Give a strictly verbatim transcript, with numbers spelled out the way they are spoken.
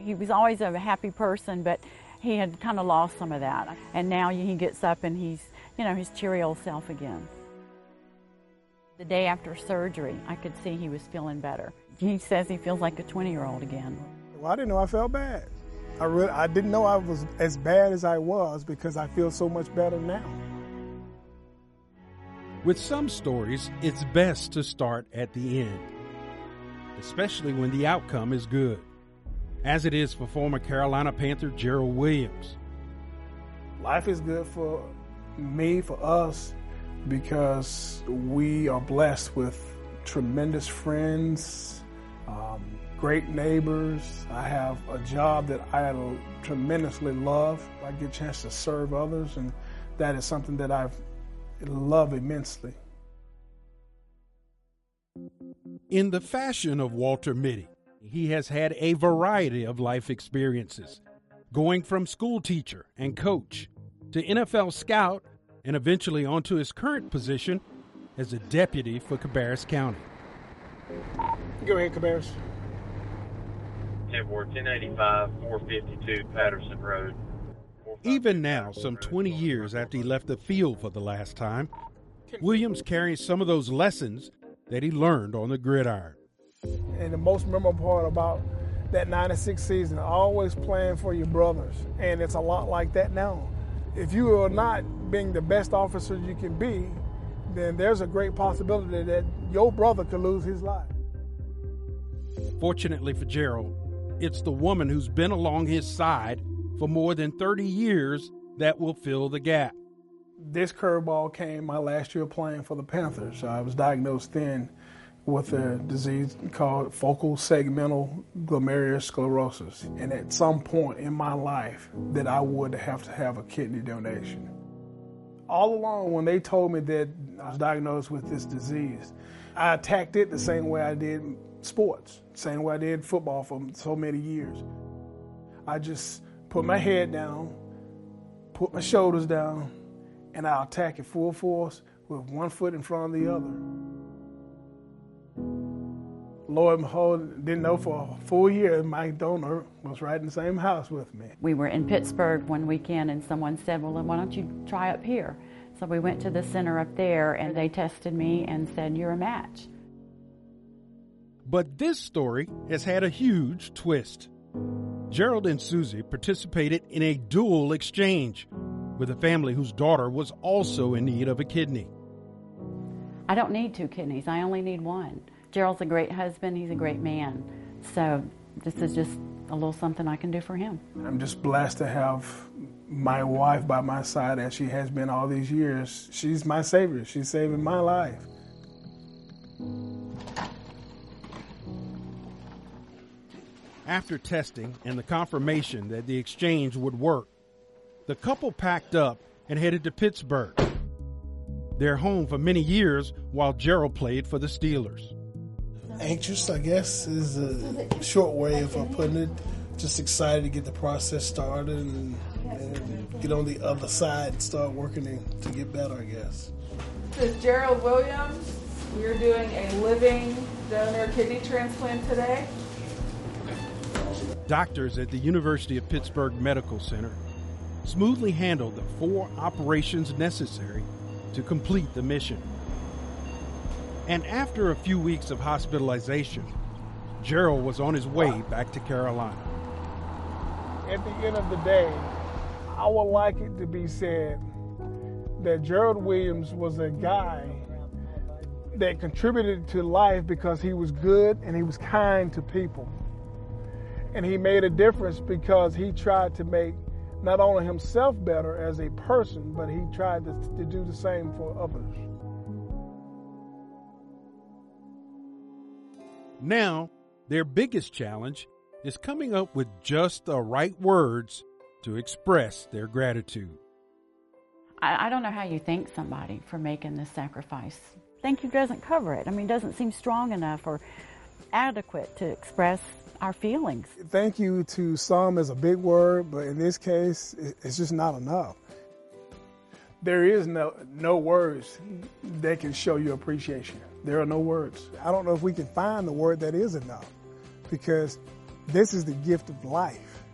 He was always a happy person, but he had kind of lost some of that. And now he gets up and he's, you know, his cheery old self again. The day after surgery, I could see he was feeling better. He says he feels like a twenty-year-old again. Well, I didn't know I felt bad. I really, I didn't know I was as bad as I was because I feel so much better now. With some stories, it's best to start at the end, especially when the outcome is good, as it is for former Carolina Panther Gerald Williams. Life is good for me, for us, because we are blessed with tremendous friends, um, great neighbors. I have a job that I tremendously love. I get a chance to serve others, and that is something that I love immensely. In the fashion of Walter Mitty, he has had a variety of life experiences, going from school teacher and coach to N F L scout and eventually onto his current position as a deputy for Cabarrus County. Go ahead, Cabarrus. ten four, ten eighty-five, four fifty-two Patterson Road. Even now, some twenty years after he left the field for the last time, Williams carries some of those lessons that he learned on the gridiron. And the most memorable part about that ninety-six season, always playing for your brothers. And it's a lot like that now. If you are not being the best officer you can be, then there's a great possibility that your brother could lose his life. Fortunately for Gerald, it's the woman who's been along his side for more than thirty years that will fill the gap. This curveball came my last year playing for the Panthers. I was diagnosed then with a disease called focal segmental glomerulosclerosis. And at some point in my life that I would have to have a kidney donation. All along when they told me that I was diagnosed with this disease, I attacked it the same way I did sports, same way I did football for so many years. I just put my head down, put my shoulders down, and I'll attack it full force with one foot in front of the other. Lord behold, didn't know for a full year my donor was right in the same house with me. We were in Pittsburgh one weekend and someone said, well, why don't you try up here? So we went to the center up there and they tested me and said, you're a match. But this story has had a huge twist. Gerald and Susie participated in a dual exchange with a family whose daughter was also in need of a kidney. I don't need two kidneys, I only need one. Gerald's a great husband, he's a great man. So this is just a little something I can do for him. I'm just blessed to have my wife by my side as she has been all these years. She's my savior, she's saving my life. After testing and the confirmation that the exchange would work, the couple packed up and headed to Pittsburgh, their home for many years while Gerald played for the Steelers. Anxious, I guess, is a short way of putting it. Just excited to get the process started and, and get on the other side and start working to, to get better, I guess. This is Gerald Williams. We're doing a living donor kidney transplant today. Doctors at the University of Pittsburgh Medical Center smoothly handled the four operations necessary to complete the mission. And after a few weeks of hospitalization, Gerald was on his way back to Carolina. At the end of the day, I would like it to be said that Gerald Williams was a guy that contributed to life because he was good and he was kind to people. And he made a difference because he tried to make not only himself better as a person, but he tried to, to do the same for others. Now, their biggest challenge is coming up with just the right words to express their gratitude. I, I don't know how you thank somebody for making this sacrifice. Thank you doesn't cover it. I mean, it doesn't seem strong enough or adequate to express our feelings. Thank you to some is a big word, but in this case, it's just not enough. There is no, no words that can show you appreciation. There are no words. I don't know if we can find the word that is enough, because This is the gift of life.